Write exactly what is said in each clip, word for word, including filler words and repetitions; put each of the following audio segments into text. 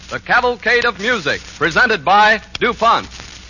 The Cavalcade of Music, presented by DuPont.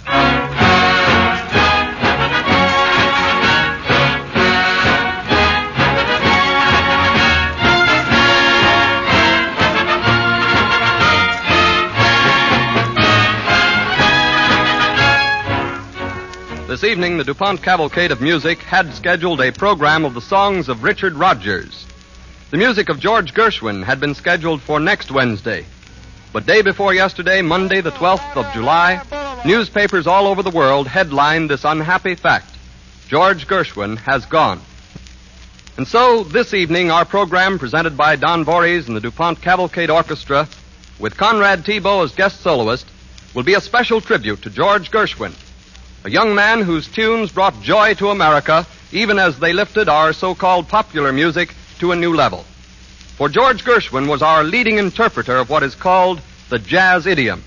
This evening, the DuPont Cavalcade of Music had scheduled a program of the songs of Richard Rodgers. The music of George Gershwin had been scheduled for next Wednesday. But day before yesterday, Monday, the twelfth of July, newspapers all over the world headlined this unhappy fact: George Gershwin has gone. And so, this evening, our program, presented by Don Voorhees and the DuPont Cavalcade Orchestra, with Conrad Thibault as guest soloist, will be a special tribute to George Gershwin, a young man whose tunes brought joy to America, even as they lifted our so-called popular music to a new level. For George Gershwin was our leading interpreter of what is called the jazz idiom.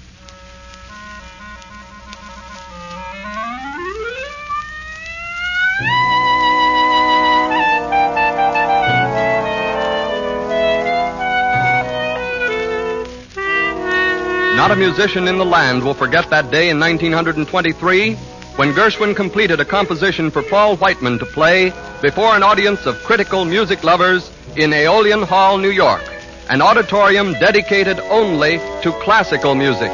Not a musician in the land will forget that day in nineteen twenty-three when Gershwin completed a composition for Paul Whiteman to play before an audience of critical music lovers in Aeolian Hall, New York, an auditorium dedicated only to classical music.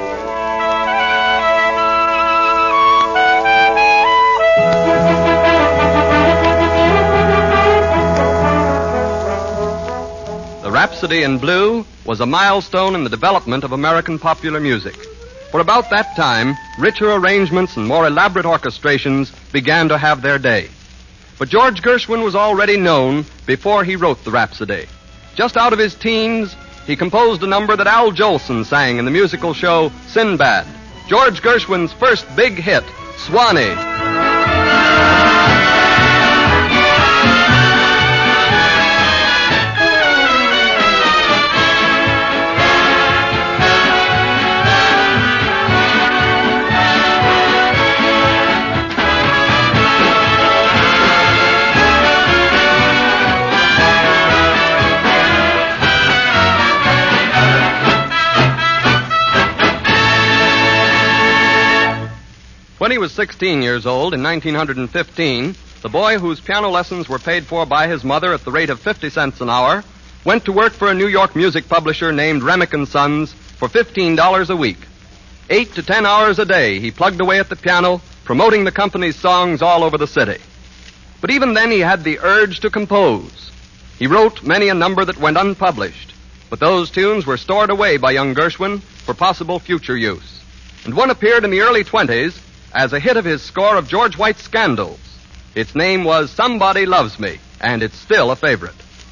The Rhapsody in Blue was a milestone in the development of American popular music. For about that time, richer arrangements and more elaborate orchestrations began to have their day. But George Gershwin was already known before he wrote the Rhapsody. Just out of his teens, he composed a number that Al Jolson sang in the musical show Sinbad, George Gershwin's first big hit, Swanee. When he was sixteen years old in nineteen fifteen, the boy whose piano lessons were paid for by his mother at the rate of fifty cents an hour went to work for a New York music publisher named Remick and Sons for fifteen dollars a week. Eight to ten hours a day he plugged away at the piano, promoting the company's songs all over the city. But even then he had the urge to compose. He wrote many a number that went unpublished, but those tunes were stored away by young Gershwin for possible future use. And one appeared in the early twenties as a hit of his score of George White's Scandals. Its name was Somebody Loves Me, and it's still a favorite.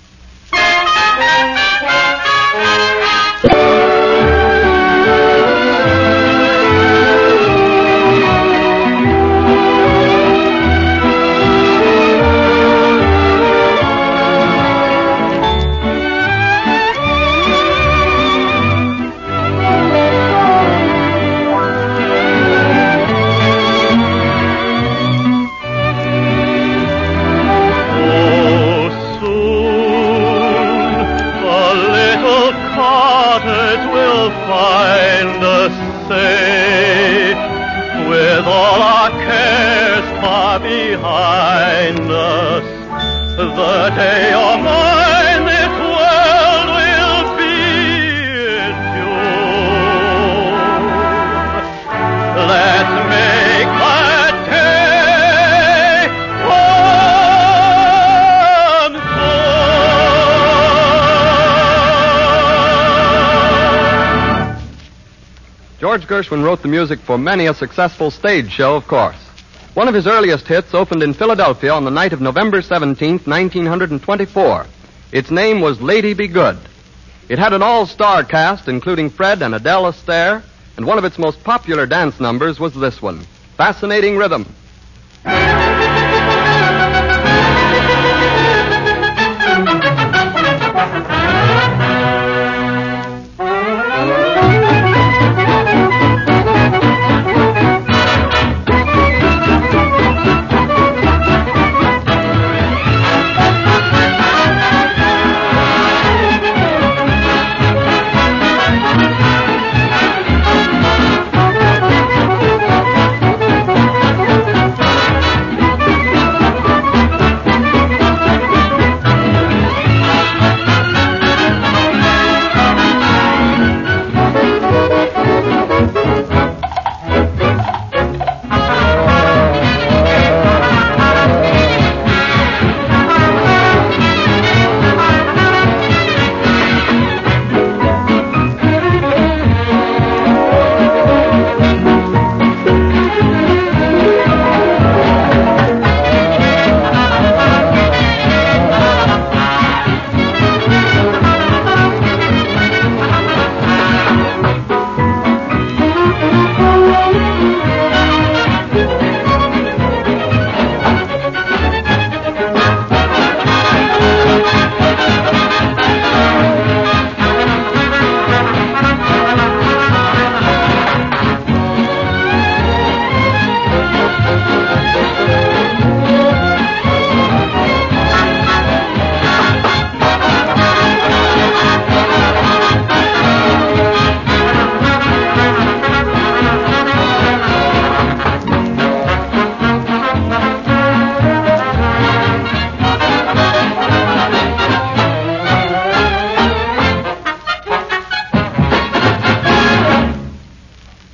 Find us safe, with all our cares far behind us. The day you're mine, this world will be its own. Let's make that day come soon. George Gershwin wrote the music for many a successful stage show, of course. One of his earliest hits opened in Philadelphia on the night of November seventeenth, nineteen twenty-four. Its name was Lady Be Good. It had an all-star cast, including Fred and Adele Astaire, and one of its most popular dance numbers was this one, Fascinating Rhythm.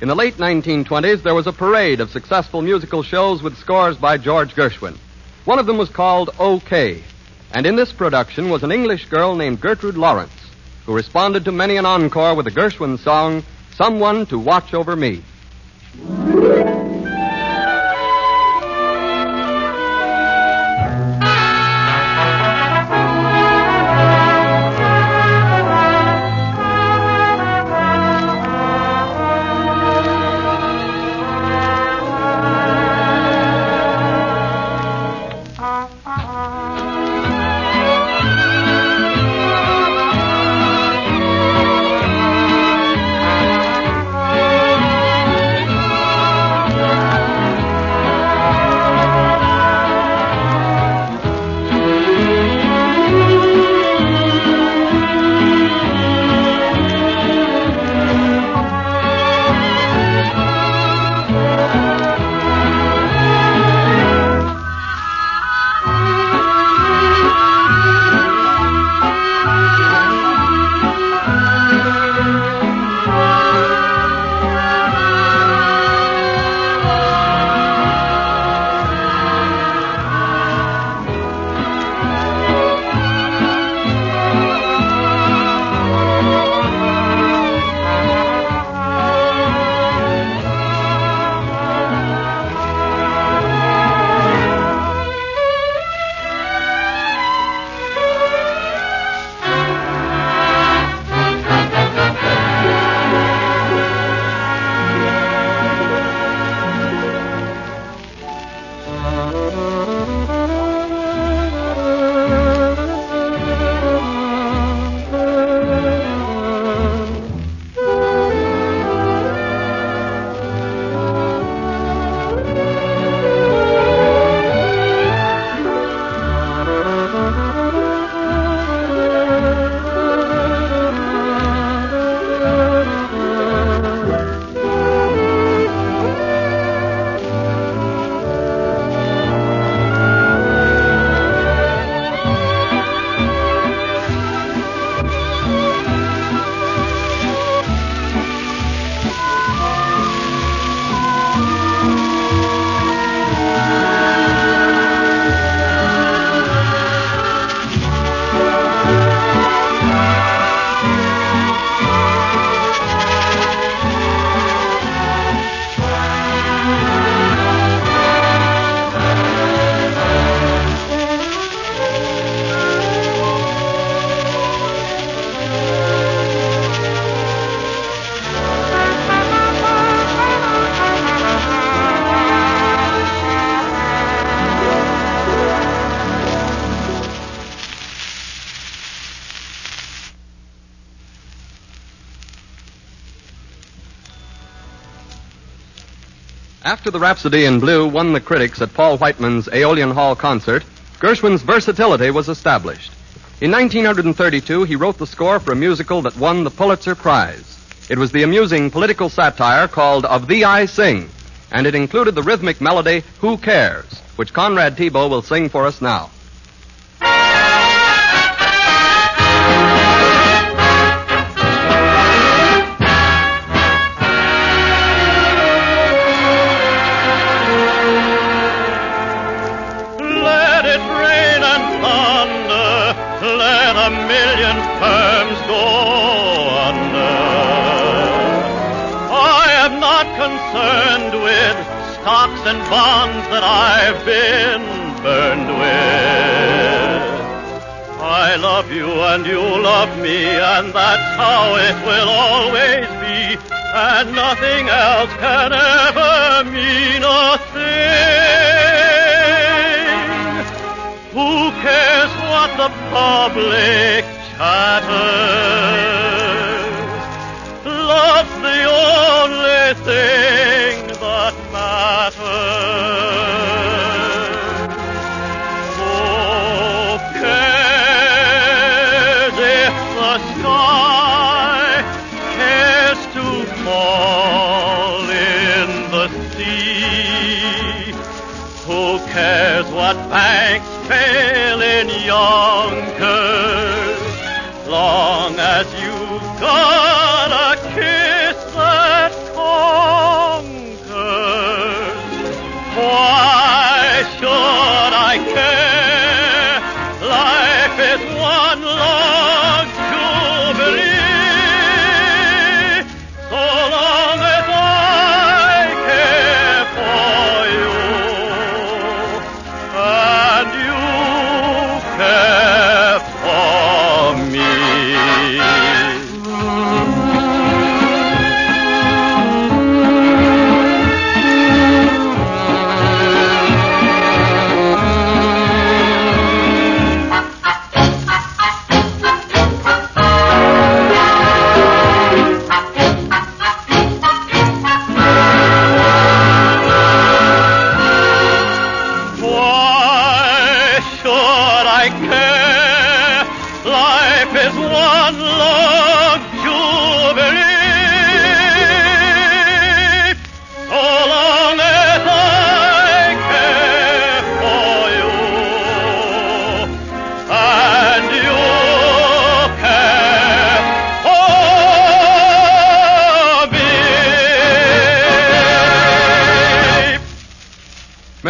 In the late nineteen twenties, there was a parade of successful musical shows with scores by George Gershwin. One of them was called OK, and in this production was an English girl named Gertrude Lawrence, who responded to many an encore with the Gershwin song, Someone to Watch Over Me. After the Rhapsody in Blue won the critics at Paul Whiteman's Aeolian Hall concert, Gershwin's versatility was established. In nineteen thirty-two, he wrote the score for a musical that won the Pulitzer Prize. It was the amusing political satire called Of Thee I Sing, and it included the rhythmic melody Who Cares, which Conrad Thibault will sing for us now. A million firms go under. I am not concerned with stocks and bonds that I've been burned with. I love you and you love me, and that's how it will always be, and nothing else can ever mean a thing. Who cares what the public chatters? Love's the only thing that matters. Who cares if the sky cares to fall in the sea? Who cares what banks fail in Yonkers, long as you've got a kiss that calls?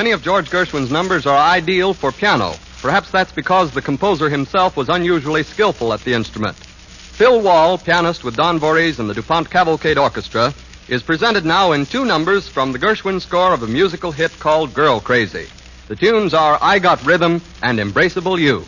many of George Gershwin's numbers are ideal for piano. Perhaps that's because the composer himself was unusually skillful at the instrument. Phil Wall, pianist with Don Voorhees and the DuPont Cavalcade Orchestra, is presented now in two numbers from the Gershwin score of a musical hit called Girl Crazy. The tunes are I Got Rhythm and Embraceable You.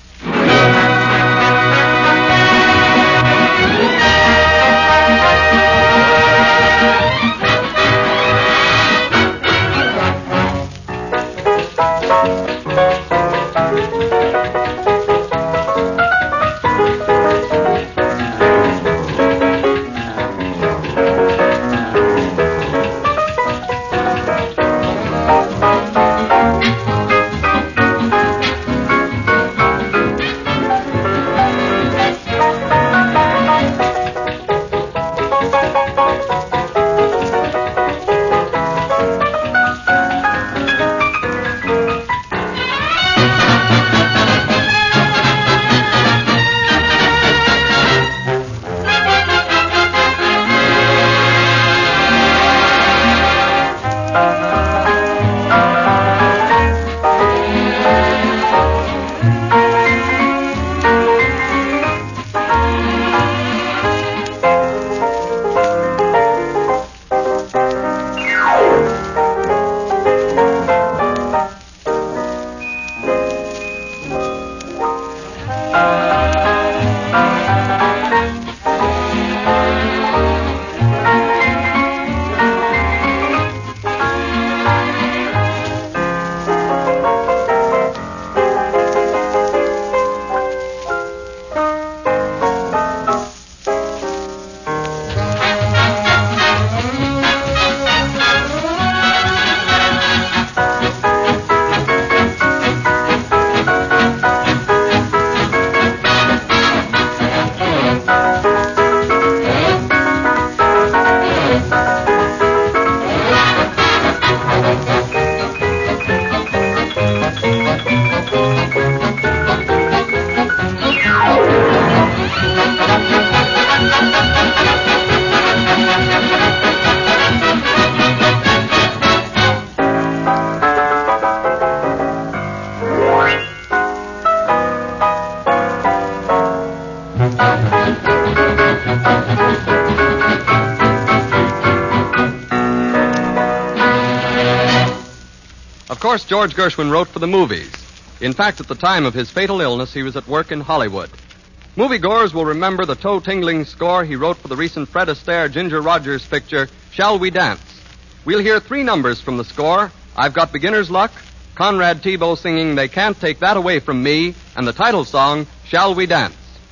Of course, George Gershwin wrote for the movies. In fact, at the time of his fatal illness, he was at work in Hollywood. Moviegoers will remember the toe-tingling score he wrote for the recent Fred Astaire Ginger Rogers picture, Shall We Dance? We'll hear three numbers from the score: I've Got Beginner's Luck, Conrad Thibault singing They Can't Take That Away From Me, and the title song, Shall We Dance?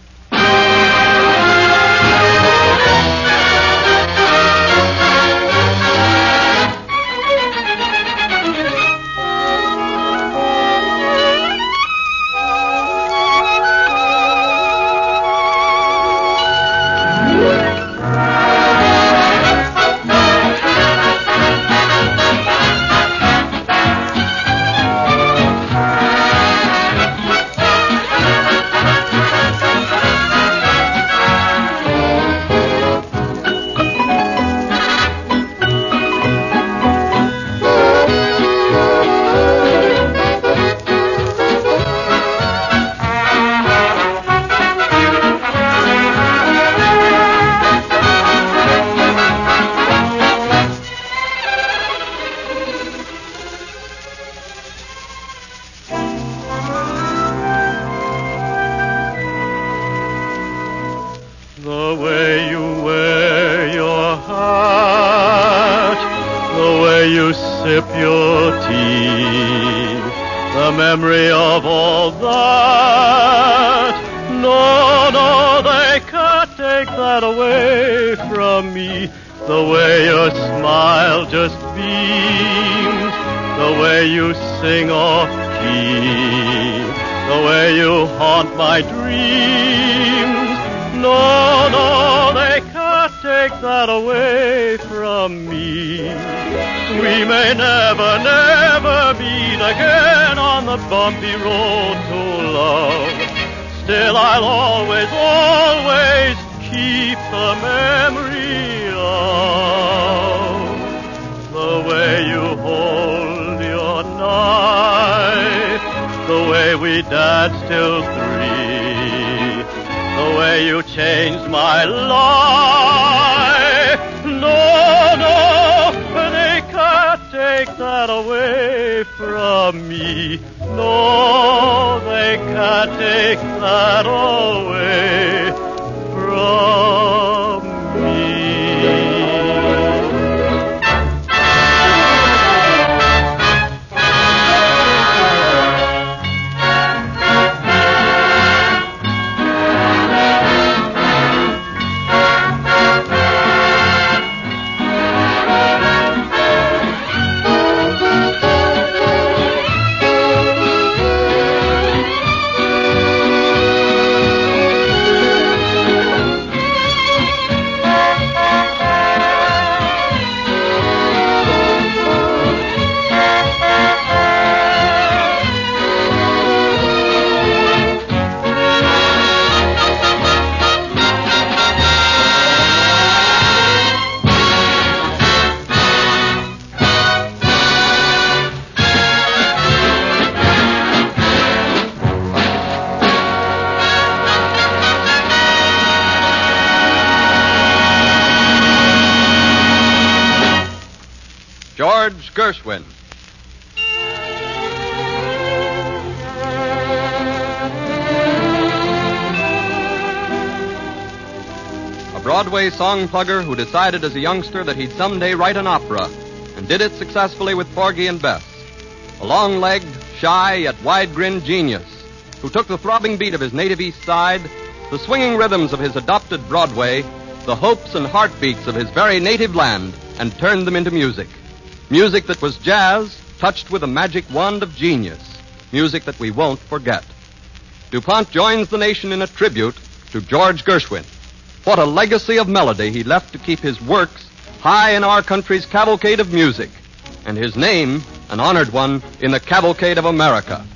The way you wear your hat, the way you sip your tea, the memory of all that. No, no, they can't take that away from me. The way your smile just beams, the way you sing off key, the way you haunt my dreams. No, no, they can't take that away from me. We may never, never meet again on the bumpy road to love. Still, I'll always, always keep the memory of the way you hold your knife we danced till three. The way you changed my life. No, no, they can't take that away from me. No, they can't take that away from me. George Gershwin. A Broadway song plugger who decided as a youngster that he'd someday write an opera, and did it successfully with Porgy and Bess. A long-legged, shy, yet wide-grinned genius who took the throbbing beat of his native East Side, the swinging rhythms of his adopted Broadway, the hopes and heartbeats of his very native land, and turned them into music. Music that was jazz, touched with a magic wand of genius. Music that we won't forget. DuPont joins the nation in a tribute to George Gershwin. What a legacy of melody he left to keep his works high in our country's cavalcade of music, and his name an honored one in the cavalcade of America.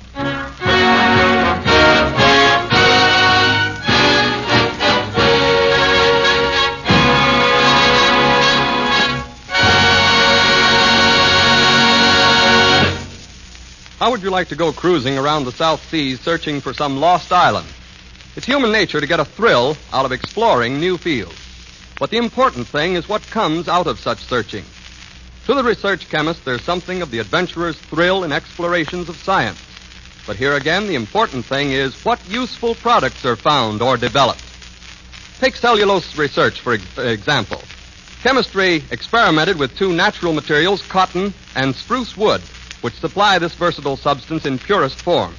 How would you like to go cruising around the South Seas searching for some lost island? It's human nature to get a thrill out of exploring new fields. But the important thing is what comes out of such searching. To the research chemist, there's something of the adventurer's thrill in explorations of science. But here again, the important thing is what useful products are found or developed. Take cellulose research, for example. Chemistry experimented with two natural materials, cotton and spruce wood, which supply this versatile substance in purest form.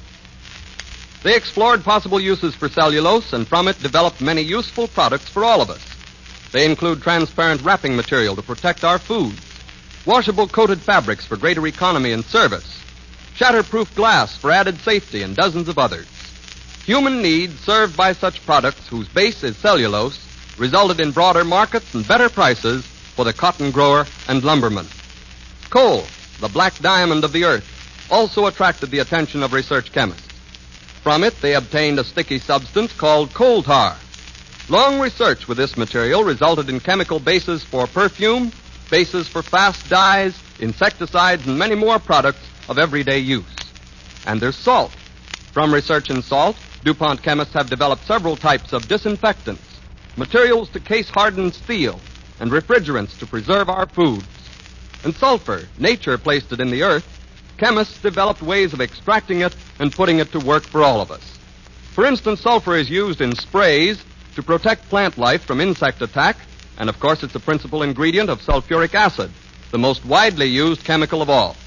They explored possible uses for cellulose and from it developed many useful products for all of us. They include transparent wrapping material to protect our foods, washable coated fabrics for greater economy and service, shatterproof glass for added safety, and dozens of others. Human needs served by such products whose base is cellulose resulted in broader markets and better prices for the cotton grower and lumberman. Coal, the black diamond of the earth, also attracted the attention of research chemists. From it, they obtained a sticky substance called coal tar. Long research with this material resulted in chemical bases for perfume, bases for fast dyes, insecticides, and many more products of everyday use. And there's salt. From research in salt, DuPont chemists have developed several types of disinfectants, materials to case hardened steel, and refrigerants to preserve our foods. And sulfur, nature placed it in the earth. Chemists developed ways of extracting it and putting it to work for all of us. For instance, sulfur is used in sprays to protect plant life from insect attack, and of course it's a principal ingredient of sulfuric acid, the most widely used chemical of all.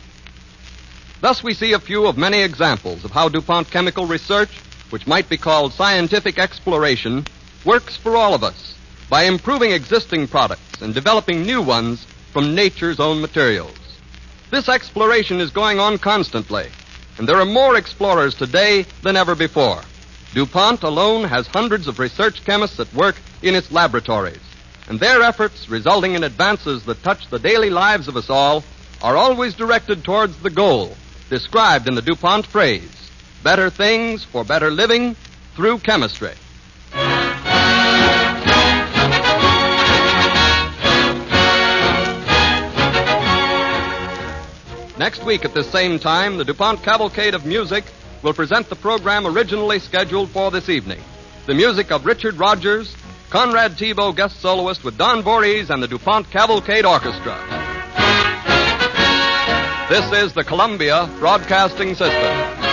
Thus we see a few of many examples of how DuPont chemical research, which might be called scientific exploration, works for all of us by improving existing products and developing new ones from nature's own materials. This exploration is going on constantly, and there are more explorers today than ever before. DuPont alone has hundreds of research chemists at work in its laboratories, and their efforts, resulting in advances that touch the daily lives of us all, are always directed towards the goal described in the DuPont phrase, better things for better living through chemistry. Next week at this same time, the DuPont Cavalcade of Music will present the program originally scheduled for this evening. The music of Richard Rodgers, Conrad Thibault guest soloist with Don Voorhees and the DuPont Cavalcade Orchestra. This is the Columbia Broadcasting System.